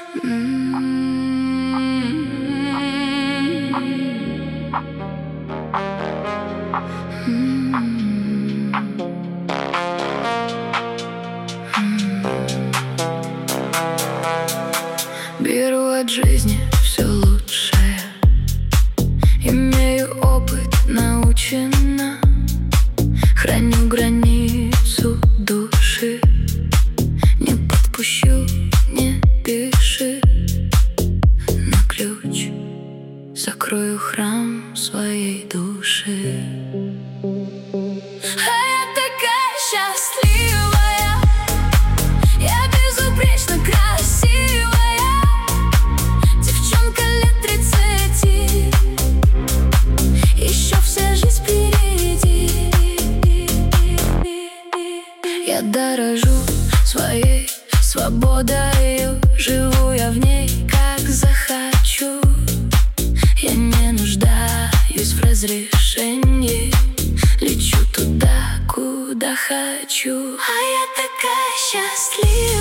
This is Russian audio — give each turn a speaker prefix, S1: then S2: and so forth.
S1: Беру от жизни все лучшее, имею опыт, научена, храню границу души, не подпущу, не пиши. На ключ закрою храм своей души. А я такая счастливая, я безупречно красивая, девчонка лет 30, еще вся жизнь впереди. Я дорожу своей свободою, живу я в ней, как захочу. Я не нуждаюсь в разрешении, лечу туда, куда хочу. А я такая счастливая.